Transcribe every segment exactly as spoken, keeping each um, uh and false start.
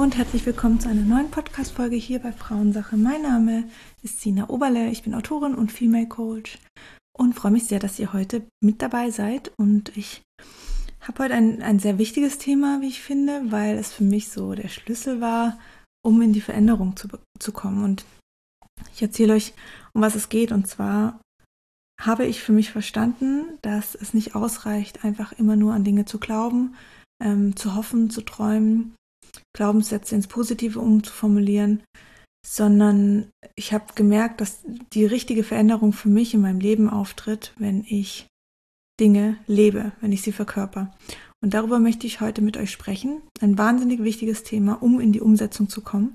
und herzlich willkommen zu einer neuen Podcast-Folge hier bei Frauensache. Mein Name ist Sina Oberle, ich bin Autorin und Female Coach und freue mich sehr, dass ihr heute mit dabei seid. Und ich habe heute ein, ein sehr wichtiges Thema, wie ich finde, weil es für mich so der Schlüssel war, um in die Veränderung zu, zu kommen. Und ich erzähle euch, um was es geht. Und zwar habe ich für mich verstanden, dass es nicht ausreicht, einfach immer nur an Dinge zu glauben, ähm, zu hoffen, zu träumen, Glaubenssätze ins Positive umzuformulieren, sondern ich habe gemerkt, dass die richtige Veränderung für mich in meinem Leben auftritt, wenn ich Dinge lebe, wenn ich sie verkörper. Und darüber möchte ich heute mit euch sprechen. Ein wahnsinnig wichtiges Thema, um in die Umsetzung zu kommen.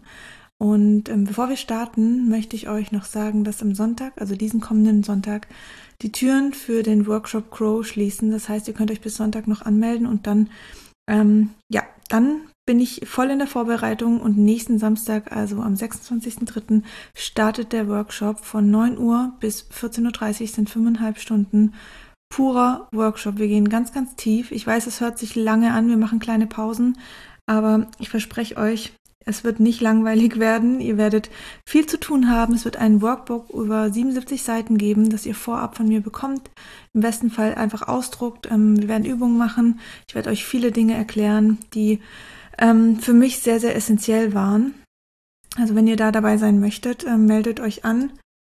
Und ähm, bevor wir starten, möchte ich euch noch sagen, dass am Sonntag, also diesen kommenden Sonntag, die Türen für den Workshop Grow schließen. Das heißt, ihr könnt euch bis Sonntag noch anmelden und dann, ähm, ja, dann bin ich voll in der Vorbereitung und nächsten Samstag, also am sechsundzwanzigsten dritten startet der Workshop von neun Uhr bis vierzehn Uhr dreißig, sind fünfeinhalb Stunden purer Workshop. Wir gehen ganz, ganz tief. Ich weiß, es hört sich lange an, wir machen kleine Pausen, aber ich verspreche euch, es wird nicht langweilig werden. Ihr werdet viel zu tun haben. Es wird ein Workbook über siebenundsiebzig Seiten geben, das ihr vorab von mir bekommt. Im besten Fall einfach ausdruckt. Wir werden Übungen machen. Ich werde euch viele Dinge erklären, die ähm, für mich sehr, sehr essentiell waren. Also wenn ihr da dabei sein möchtet, äh, meldet euch an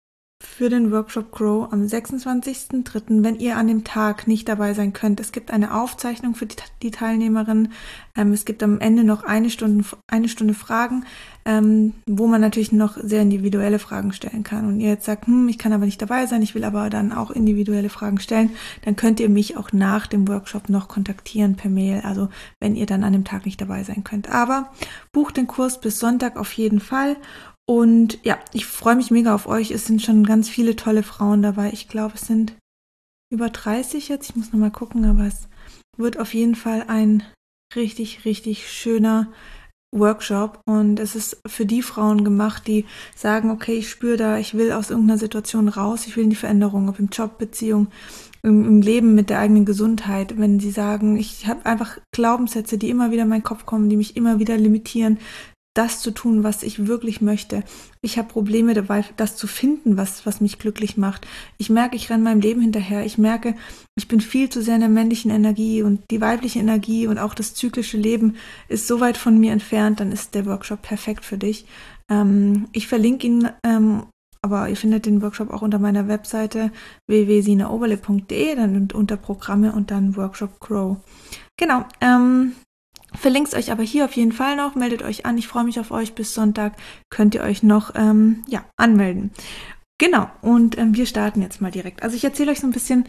für den Workshop Grow am sechsundzwanzigsten dritten, wenn ihr an dem Tag nicht dabei sein könnt. Es gibt eine Aufzeichnung für die, die Teilnehmerin. Ähm, es gibt am Ende noch eine Stunde, eine Stunde Fragen, ähm, wo man natürlich noch sehr individuelle Fragen stellen kann. Und ihr jetzt sagt, hm, ich kann aber nicht dabei sein, ich will aber dann auch individuelle Fragen stellen, dann könnt ihr mich auch nach dem Workshop noch kontaktieren per Mail, also wenn ihr dann an dem Tag nicht dabei sein könnt. Aber bucht den Kurs bis Sonntag auf jeden Fall. Und ja, ich freue mich mega auf euch. Es sind schon ganz viele tolle Frauen dabei. Ich glaube, es sind über dreißig jetzt. Ich muss nochmal gucken, aber es wird auf jeden Fall ein richtig, richtig schöner Workshop. Und es ist für die Frauen gemacht, die sagen, okay, ich spüre da, ich will aus irgendeiner Situation raus. Ich will in die Veränderung, ob im Job, Beziehung, im, im Leben mit der eigenen Gesundheit. Wenn sie sagen, ich habe einfach Glaubenssätze, die immer wieder in meinen Kopf kommen, die mich immer wieder limitieren, das zu tun, was ich wirklich möchte. Ich habe Probleme dabei, das zu finden, was, was mich glücklich macht. Ich merke, ich renne meinem Leben hinterher. Ich merke, ich bin viel zu sehr in der männlichen Energie und die weibliche Energie und auch das zyklische Leben ist so weit von mir entfernt, dann ist der Workshop perfekt für dich. Ähm, ich verlinke ihn, ähm, aber ihr findet den Workshop auch unter meiner Webseite w w w punkt sina oberle punkt d e, dann unter Programme und dann Workshop Grow. Genau, ähm, verlinke es euch aber hier auf jeden Fall noch, meldet euch an, ich freue mich auf euch, bis Sonntag könnt ihr euch noch ähm, ja, anmelden. Genau, und ähm, wir starten jetzt mal direkt. Also ich erzähle euch so ein bisschen,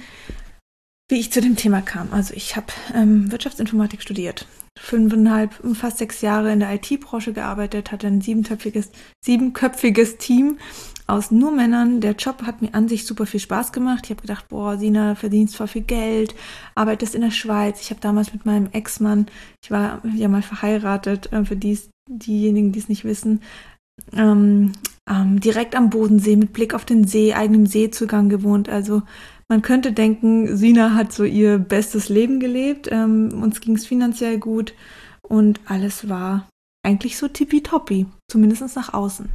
wie ich zu dem Thema kam. Also ich habe ähm, Wirtschaftsinformatik studiert, fünfeinhalb, fast sechs Jahre in der I T-Branche gearbeitet, hatte ein siebenköpfiges, siebenköpfiges Team aus nur Männern. Der Job hat mir an sich super viel Spaß gemacht. Ich habe gedacht, boah, Sina, verdienst voll viel Geld, arbeitest in der Schweiz. Ich habe damals mit meinem Ex-Mann, ich war ja mal verheiratet, äh, für dies, diejenigen, die es nicht wissen, ähm, ähm, direkt am Bodensee mit Blick auf den See, eigenem Seezugang gewohnt. Also man könnte denken, Sina hat so ihr bestes Leben gelebt. Ähm, uns ging es finanziell gut und alles war eigentlich so tippitoppi, zumindest nach außen.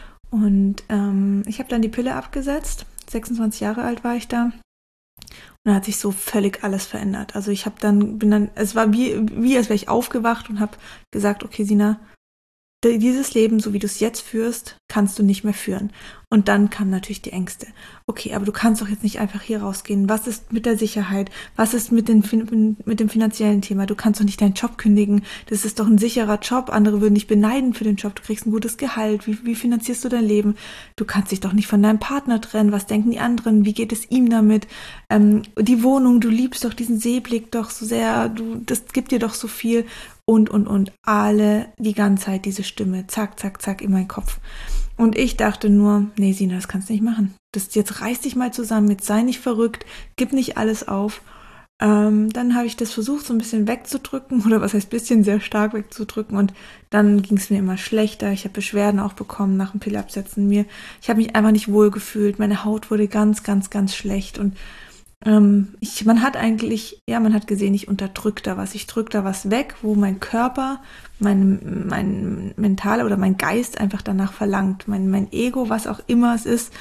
Und ähm, ich habe dann die Pille abgesetzt, sechsundzwanzig Jahre alt war ich da. Und dann hat sich so völlig alles verändert. Also ich habe dann, bin dann, es war wie, wie als wäre ich aufgewacht und habe gesagt, okay Sina, dieses Leben, so wie du es jetzt führst, kannst du nicht mehr führen. Und dann kamen natürlich die Ängste. Okay, aber du kannst doch jetzt nicht einfach hier rausgehen. Was ist mit der Sicherheit? Was ist mit, den, mit dem finanziellen Thema? Du kannst doch nicht deinen Job kündigen. Das ist doch ein sicherer Job. Andere würden dich beneiden für den Job. Du kriegst ein gutes Gehalt. Wie, wie finanzierst du dein Leben? Du kannst dich doch nicht von deinem Partner trennen. Was denken die anderen? Wie geht es ihm damit? Ähm, die Wohnung, du liebst doch diesen Seeblick doch so sehr. Du, das gibt dir doch so viel. Und, und, und. Alle, die ganze Zeit diese Stimme. Zack, zack, zack in meinen Kopf. Und ich dachte nur, nee, Sina, das kannst du nicht machen. Das, jetzt reiß dich mal zusammen, jetzt sei nicht verrückt, gib nicht alles auf. Ähm, dann habe ich das versucht, so ein bisschen wegzudrücken, oder was heißt bisschen, sehr stark wegzudrücken. Und dann ging es mir immer schlechter. Ich habe Beschwerden auch bekommen nach dem Pilleabsetzen. Mir, ich habe mich einfach nicht wohl gefühlt. Meine Haut wurde ganz, ganz, ganz schlecht. Und ähm, ich, man hat eigentlich, ja, man hat gesehen, ich unterdrück da was, ich drück da was weg, wo mein Körper, mein, mein Mental oder mein Geist einfach danach verlangt, mein, mein Ego, was auch immer es ist,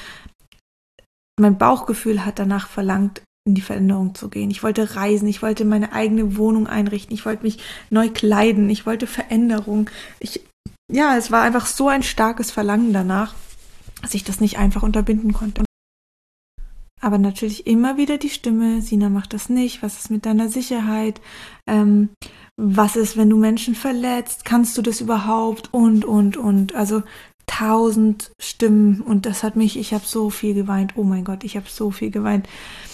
mein Bauchgefühl hat danach verlangt, in die Veränderung zu gehen. Ich wollte reisen, ich wollte meine eigene Wohnung einrichten, ich wollte mich neu kleiden, ich wollte Veränderung. Ich, ja, es war einfach so ein starkes Verlangen danach, dass ich das nicht einfach unterbinden konnte. Aber natürlich immer wieder die Stimme, Sina, mach das nicht, was ist mit deiner Sicherheit, ähm, was ist, wenn du Menschen verletzt, kannst du das überhaupt und, und, und, also tausend Stimmen und das hat mich, ich habe so viel geweint, oh mein Gott, ich habe so viel geweint.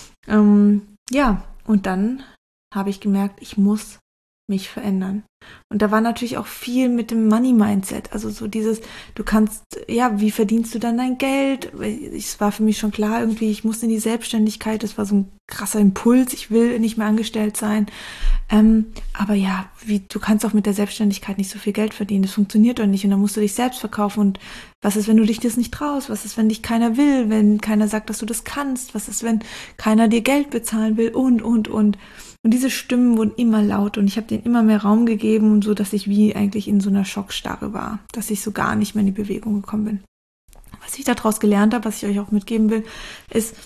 Ähm, ja, und dann habe ich gemerkt, ich muss mich verändern. Und da war natürlich auch viel mit dem Money-Mindset, also so dieses, du kannst, ja, wie verdienst du dann dein Geld? Es war für mich schon klar, irgendwie, ich muss in die Selbstständigkeit, das war so ein krasser Impuls, ich will nicht mehr angestellt sein. Ähm, aber ja, wie, du kannst auch mit der Selbstständigkeit nicht so viel Geld verdienen, das funktioniert doch nicht und dann musst du dich selbst verkaufen und was ist, wenn du dich das nicht traust? Was ist, wenn dich keiner will, wenn keiner sagt, dass du das kannst? Was ist, wenn keiner dir Geld bezahlen will und, und, und. Und diese Stimmen wurden immer lauter und ich habe denen immer mehr Raum gegeben, so dass ich wie eigentlich in so einer Schockstarre war, dass ich so gar nicht mehr in die Bewegung gekommen bin. Was ich daraus gelernt habe, was ich euch auch mitgeben will, ist,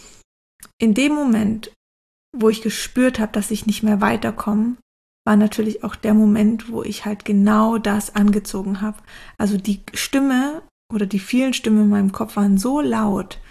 in dem Moment, wo ich gespürt habe, dass ich nicht mehr weiterkomme, war natürlich auch der Moment, wo ich halt genau das angezogen habe. Also die Stimme oder die vielen Stimmen in meinem Kopf waren so laut,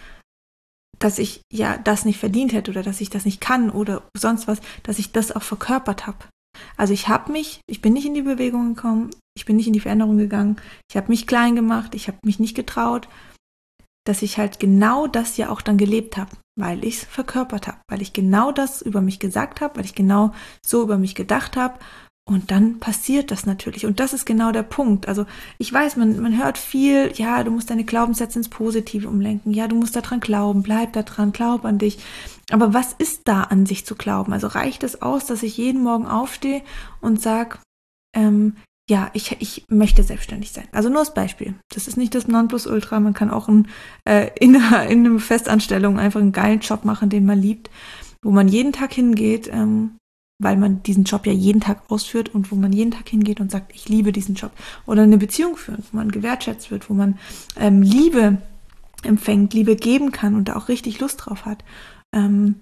dass ich ja das nicht verdient hätte oder dass ich das nicht kann oder sonst was, dass ich das auch verkörpert habe. Also ich habe mich, ich bin nicht in die Bewegung gekommen, ich bin nicht in die Veränderung gegangen, ich habe mich klein gemacht, ich habe mich nicht getraut, dass ich halt genau das ja auch dann gelebt habe, weil ich es verkörpert habe, weil ich genau das über mich gesagt habe, weil ich genau so über mich gedacht habe. Und dann passiert das natürlich. Und das ist genau der Punkt. Also ich weiß, man, man hört viel, ja, du musst deine Glaubenssätze ins Positive umlenken. Ja, du musst daran glauben, bleib da dran, glaub an dich. Aber was ist da an sich zu glauben? Also reicht es aus, dass ich jeden Morgen aufstehe und sage, ähm, ja, ich, ich möchte selbstständig sein. Also nur als Beispiel. Das ist nicht das Nonplusultra. Man kann auch ein, äh, in, einer, in einer Festanstellung einfach einen geilen Job machen, den man liebt, wo man jeden Tag hingeht, ähm, weil man diesen Job ja jeden Tag ausführt und wo man jeden Tag hingeht und sagt, ich liebe diesen Job. Oder eine Beziehung führen, wo man gewertschätzt wird, wo man ähm, Liebe empfängt, Liebe geben kann und da auch richtig Lust drauf hat. Ähm,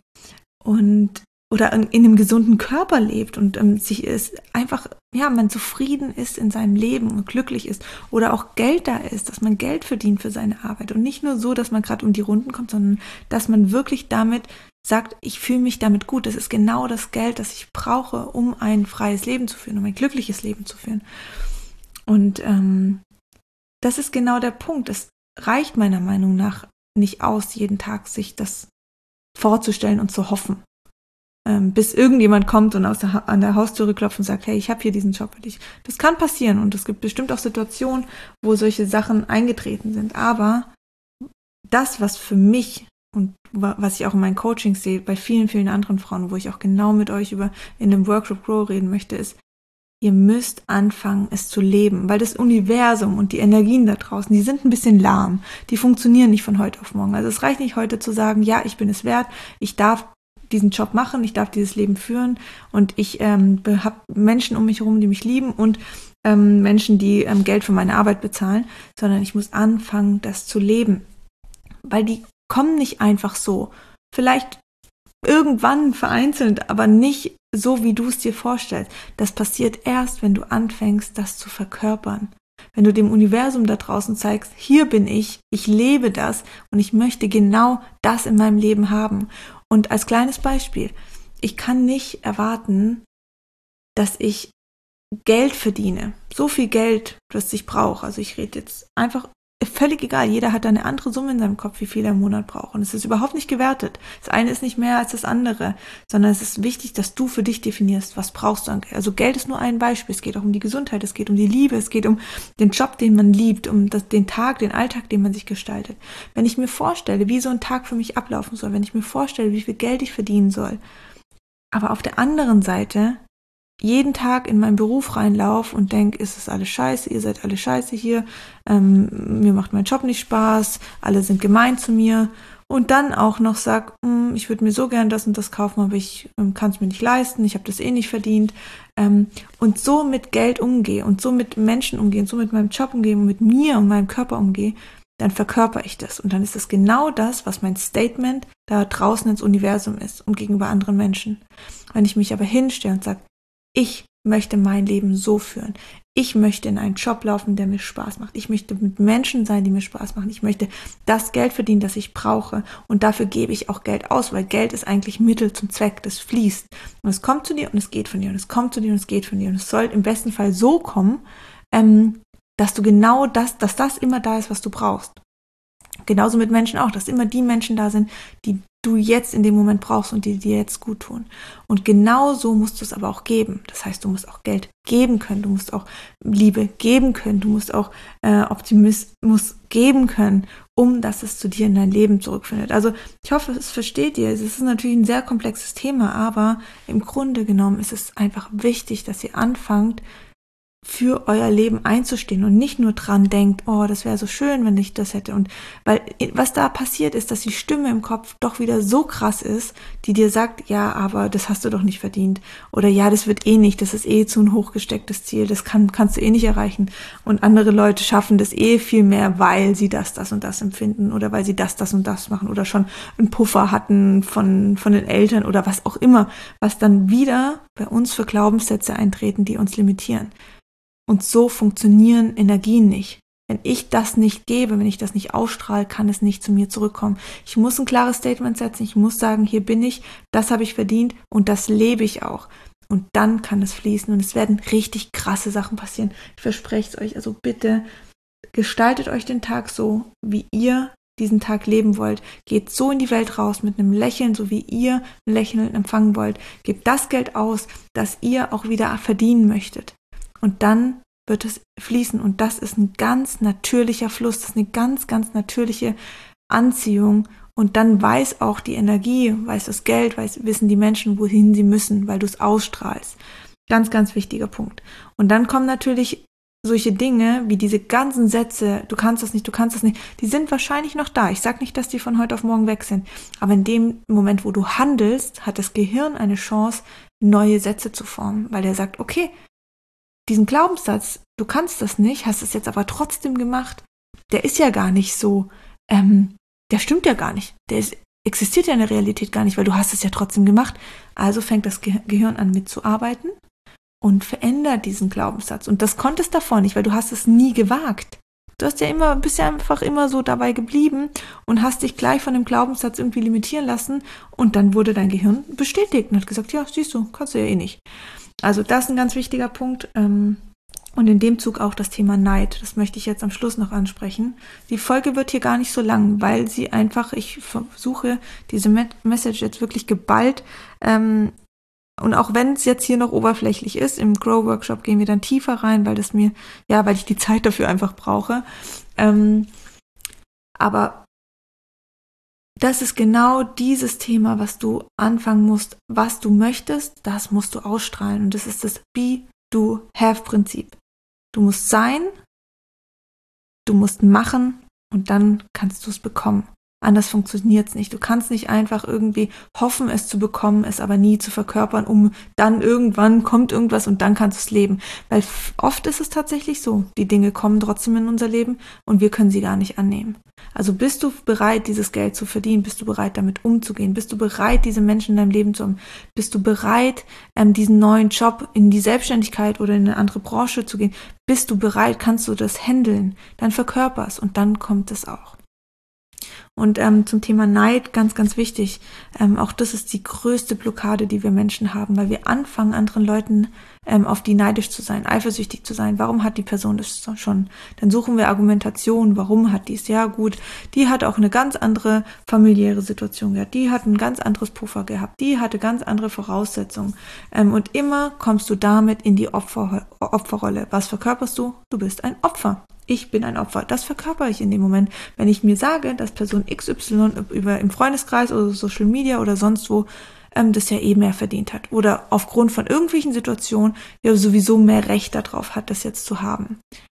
und oder in, in einem gesunden Körper lebt und ähm, sich ist einfach, ja, man zufrieden ist in seinem Leben und glücklich ist oder auch Geld da ist, dass man Geld verdient für seine Arbeit und nicht nur so, dass man gerade um die Runden kommt, sondern dass man wirklich damit sagt, ich fühle mich damit gut, das ist genau das Geld, das ich brauche, um ein freies Leben zu führen, um ein glückliches Leben zu führen. Und ähm, das ist genau der Punkt. Es reicht meiner Meinung nach nicht aus, jeden Tag sich das vorzustellen und zu hoffen, ähm, bis irgendjemand kommt und aus der, an der Haustüre klopft und sagt, hey, ich habe hier diesen Job für dich. Das kann passieren und es gibt bestimmt auch Situationen, wo solche Sachen eingetreten sind. Aber das, was für mich und was ich auch in meinen Coachings sehe, bei vielen, vielen anderen Frauen, wo ich auch genau mit euch über in dem Workshop Grow reden möchte, ist, ihr müsst anfangen, es zu leben, weil das Universum und die Energien da draußen, die sind ein bisschen lahm, die funktionieren nicht von heute auf morgen. Also es reicht nicht heute zu sagen, ja, ich bin es wert, ich darf diesen Job machen, ich darf dieses Leben führen und ich ähm, habe Menschen um mich herum, die mich lieben und ähm, Menschen, die ähm, Geld für meine Arbeit bezahlen, sondern ich muss anfangen, das zu leben, weil die kommen nicht einfach so. Vielleicht irgendwann vereinzelt, aber nicht so, wie du es dir vorstellst. Das passiert erst, wenn du anfängst, das zu verkörpern. Wenn du dem Universum da draußen zeigst, hier bin ich, ich lebe das und ich möchte genau das in meinem Leben haben. Und als kleines Beispiel, ich kann nicht erwarten, dass ich Geld verdiene. So viel Geld, das ich brauche. Also ich rede jetzt einfach völlig egal, jeder hat eine andere Summe in seinem Kopf, wie viel er im Monat braucht. Und es ist überhaupt nicht gewertet. Das eine ist nicht mehr als das andere, sondern es ist wichtig, dass du für dich definierst, was brauchst du an Geld. Also Geld ist nur ein Beispiel. Es geht auch um die Gesundheit, es geht um die Liebe, es geht um den Job, den man liebt, um das, den Tag, den Alltag, den man sich gestaltet. Wenn ich mir vorstelle, wie so ein Tag für mich ablaufen soll, wenn ich mir vorstelle, wie viel Geld ich verdienen soll, aber auf der anderen Seite jeden Tag in meinen Beruf reinlaufe und denke, ist es alles scheiße, ihr seid alle scheiße hier, ähm, mir macht mein Job nicht Spaß, alle sind gemein zu mir und dann auch noch sag, ich würde mir so gern das und das kaufen, aber ich ähm, kann es mir nicht leisten, ich habe das eh nicht verdient, ähm, und so mit Geld umgehe und so mit Menschen umgehe und so mit meinem Job umgehe und mit mir und meinem Körper umgehe, dann verkörper ich das und dann ist das genau das, was mein Statement da draußen ins Universum ist und gegenüber anderen Menschen. Wenn ich mich aber hinstelle und sage, ich möchte mein Leben so führen. Ich möchte in einen Job laufen, der mir Spaß macht. Ich möchte mit Menschen sein, die mir Spaß machen. Ich möchte das Geld verdienen, das ich brauche. Und dafür gebe ich auch Geld aus, weil Geld ist eigentlich Mittel zum Zweck. Das fließt. Und es kommt zu dir und es geht von dir. Und es kommt zu dir und es geht von dir. Und es soll im besten Fall so kommen, ähm, dass du genau das, dass das immer da ist, was du brauchst. Genauso mit Menschen auch, dass immer die Menschen da sind, die du jetzt in dem Moment brauchst und die dir jetzt gut tun. Und genau so musst du es aber auch geben. Das heißt, du musst auch Geld geben können, du musst auch Liebe geben können, du musst auch äh, Optimismus geben können, um dass es zu dir in dein Leben zurückfindet. Also ich hoffe, es versteht ihr. Es ist natürlich ein sehr komplexes Thema, aber im Grunde genommen ist es einfach wichtig, dass ihr anfangt, für euer Leben einzustehen und nicht nur dran denkt, oh, das wäre so schön, wenn ich das hätte. Und weil was da passiert ist, dass die Stimme im Kopf doch wieder so krass ist, die dir sagt, ja, aber das hast du doch nicht verdient. Oder ja, das wird eh nicht, das ist eh zu ein hochgestecktes Ziel, das kann, kannst du eh nicht erreichen. Und andere Leute schaffen das eh viel mehr, weil sie das, das und das empfinden oder weil sie das, das und das machen oder schon einen Puffer hatten von, von den Eltern oder was auch immer, was dann wieder bei uns für Glaubenssätze eintreten, die uns limitieren. Und so funktionieren Energien nicht. Wenn ich das nicht gebe, wenn ich das nicht ausstrahle, kann es nicht zu mir zurückkommen. Ich muss ein klares Statement setzen, ich muss sagen, hier bin ich, das habe ich verdient und das lebe ich auch. Und dann kann es fließen und es werden richtig krasse Sachen passieren. Ich verspreche es euch, also bitte gestaltet euch den Tag so, wie ihr diesen Tag leben wollt. Geht so in die Welt raus mit einem Lächeln, so wie ihr ein Lächeln empfangen wollt. Gebt das Geld aus, das ihr auch wieder verdienen möchtet. Und dann wird es fließen und das ist ein ganz natürlicher Fluss, das ist eine ganz, ganz natürliche Anziehung und dann weiß auch die Energie, weiß das Geld, weiß, wissen die Menschen, wohin sie müssen, weil du es ausstrahlst. Ganz, ganz wichtiger Punkt. Und dann kommen natürlich solche Dinge wie diese ganzen Sätze, du kannst das nicht, du kannst das nicht, die sind wahrscheinlich noch da. Ich sage nicht, dass die von heute auf morgen weg sind, aber in dem Moment, wo du handelst, hat das Gehirn eine Chance, neue Sätze zu formen, weil der sagt, okay, diesen Glaubenssatz, du kannst das nicht, hast es jetzt aber trotzdem gemacht, der ist ja gar nicht so, ähm, der stimmt ja gar nicht, der ist, existiert ja in der Realität gar nicht, weil du hast es ja trotzdem gemacht. Also fängt das Ge- Gehirn an mitzuarbeiten und verändert diesen Glaubenssatz. Und das konntest davor nicht, weil du hast es nie gewagt. Du hast ja immer, bist ja einfach immer so dabei geblieben und hast dich gleich von dem Glaubenssatz irgendwie limitieren lassen und dann wurde dein Gehirn bestätigt und hat gesagt, ja, siehst du, kannst du ja eh nicht. Also das ist ein ganz wichtiger Punkt und in dem Zug auch das Thema Neid. Das möchte ich jetzt am Schluss noch ansprechen. Die Folge wird hier gar nicht so lang, weil sie einfach, ich versuche diese Message jetzt wirklich geballt ähm, und auch wenn es jetzt hier noch oberflächlich ist, im Grow-Workshop gehen wir dann tiefer rein, weil das mir, ja, weil ich die Zeit dafür einfach brauche. Ähm, aber das ist genau dieses Thema, was du anfangen musst, was du möchtest, das musst du ausstrahlen. Und das ist das Be-Do-Have-Prinzip. Du musst sein, du musst machen und dann kannst du es bekommen. Anders funktioniert es nicht. Du kannst nicht einfach irgendwie hoffen, es zu bekommen, es aber nie zu verkörpern, um dann irgendwann kommt irgendwas und dann kannst du es leben. Weil oft ist es tatsächlich so, die Dinge kommen trotzdem in unser Leben und wir können sie gar nicht annehmen. Also bist du bereit, dieses Geld zu verdienen? Bist du bereit, damit umzugehen? Bist du bereit, diese Menschen in deinem Leben zu haben? Bist du bereit, ähm, diesen neuen Job in die Selbstständigkeit oder in eine andere Branche zu gehen? Bist du bereit? Kannst du das handeln? Dann verkörperst und dann kommt es auch. Und ähm, zum Thema Neid, ganz, ganz wichtig, ähm, auch das ist die größte Blockade, die wir Menschen haben, weil wir anfangen, anderen Leuten ähm, auf die neidisch zu sein, eifersüchtig zu sein. Warum hat die Person das schon? Dann suchen wir Argumentation, warum hat die es? Ja gut, die hat auch eine ganz andere familiäre Situation gehabt, die hat ein ganz anderes Puffer gehabt, die hatte ganz andere Voraussetzungen. Ähm, und immer kommst du damit in die Opfer, Opferrolle. Was verkörperst du? Du bist ein Opfer. Ich bin ein Opfer. Das verkörper ich in dem Moment, wenn ich mir sage, dass Person X Y über im Freundeskreis oder Social Media oder sonst wo ähm, das ja eh mehr verdient hat oder aufgrund von irgendwelchen Situationen ja sowieso mehr Recht darauf hat, das jetzt zu haben.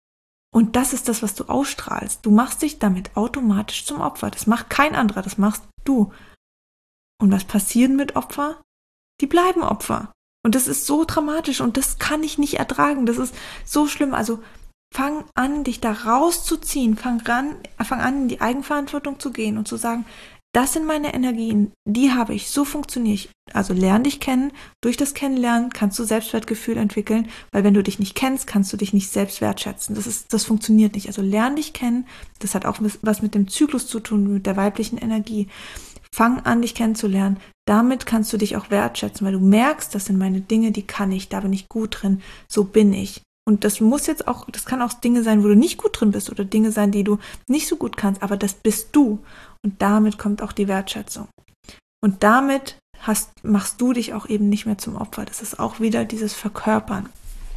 Und das ist das, was du ausstrahlst. Du machst dich damit automatisch zum Opfer. Das macht kein anderer, das machst du. Und was passiert mit Opfer? Die bleiben Opfer. Und das ist so dramatisch und das kann ich nicht ertragen. Das ist so schlimm. Also fang an, dich da rauszuziehen. Fang, ran, fang an, in die Eigenverantwortung zu gehen und zu sagen, das sind meine Energien, die habe ich, so funktioniere ich. Also lern dich kennen, durch das Kennenlernen kannst du Selbstwertgefühl entwickeln, weil wenn du dich nicht kennst, kannst du dich nicht selbst wertschätzen. Das ist, das funktioniert nicht. Also lern dich kennen, das hat auch was mit dem Zyklus zu tun, mit der weiblichen Energie. Fang an, dich kennenzulernen. Damit kannst du dich auch wertschätzen, weil du merkst, das sind meine Dinge, die kann ich, da bin ich gut drin, so bin ich. Und das muss jetzt auch, das kann auch Dinge sein, wo du nicht gut drin bist oder Dinge sein, die du nicht so gut kannst, aber das bist du. Und damit kommt auch die Wertschätzung. Und damit hast, machst du dich auch eben nicht mehr zum Opfer. Das ist auch wieder dieses Verkörpern.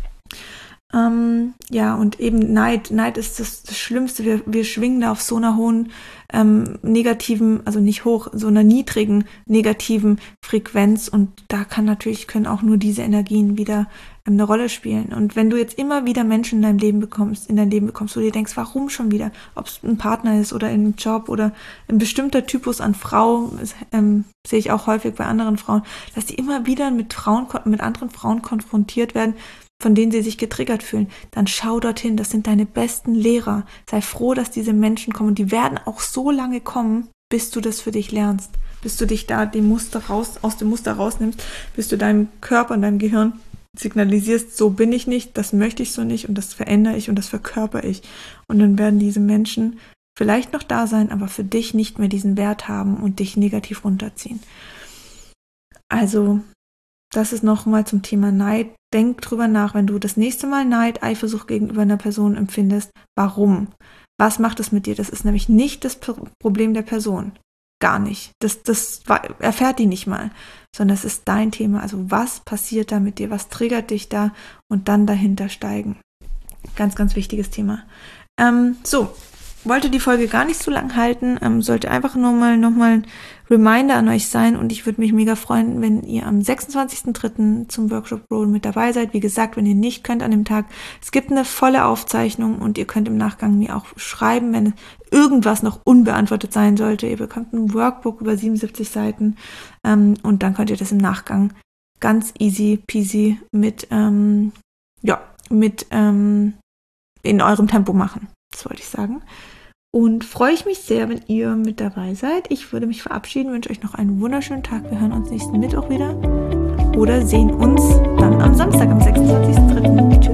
Ähm, ja, und eben Neid. Neid ist das, das Schlimmste. Wir, wir schwingen da auf so einer hohen ähm, negativen, also nicht hoch, so einer niedrigen negativen Frequenz. Und da kann natürlich, können auch nur diese Energien wieder ähm, eine Rolle spielen. Und wenn du jetzt immer wieder Menschen in deinem Leben bekommst, in dein Leben bekommst, wo du dir denkst, warum schon wieder? Ob es ein Partner ist oder ein Job oder ein bestimmter Typus an Frau, ist, ähm, sehe ich auch häufig bei anderen Frauen, dass die immer wieder mit Frauen, mit anderen Frauen konfrontiert werden, von denen sie sich getriggert fühlen, dann schau dorthin, das sind deine besten Lehrer. Sei froh, dass diese Menschen kommen und die werden auch so lange kommen, bis du das für dich lernst, bis du dich da dem Muster raus, aus dem Muster rausnimmst, bis du deinem Körper und deinem Gehirn signalisierst, so bin ich nicht, das möchte ich so nicht und das verändere ich und das verkörper ich. Und dann werden diese Menschen vielleicht noch da sein, aber für dich nicht mehr diesen Wert haben und dich negativ runterziehen. Also das ist nochmal zum Thema Neid. Denk drüber nach, wenn du das nächste Mal Neid, Eifersucht gegenüber einer Person empfindest. Warum? Was macht es mit dir? Das ist nämlich nicht das Problem der Person. Gar nicht. Das, das erfährt die nicht mal. Sondern es ist dein Thema. Also was passiert da mit dir? Was triggert dich da? Und dann dahinter steigen. Ganz, ganz wichtiges Thema. Ähm, so. Wollte die Folge gar nicht so lang halten, ähm, sollte einfach nur mal nochmal ein Reminder an euch sein und ich würde mich mega freuen, wenn ihr am sechsundzwanzigsten dritten zum Workshop Roll mit dabei seid. Wie gesagt, wenn ihr nicht könnt an dem Tag, es gibt eine volle Aufzeichnung und ihr könnt im Nachgang mir auch schreiben, wenn irgendwas noch unbeantwortet sein sollte. Ihr bekommt ein Workbook über siebenundsiebzig Seiten ähm, und dann könnt ihr das im Nachgang ganz easy peasy mit, ähm, ja, mit ähm, in eurem Tempo machen. Das wollte ich sagen. Und freue ich mich sehr, wenn ihr mit dabei seid. Ich würde mich verabschieden, wünsche euch noch einen wunderschönen Tag. Wir hören uns nächsten Mittwoch wieder oder sehen uns dann am Samstag, am sechsundzwanzigsten dritten Tschüss.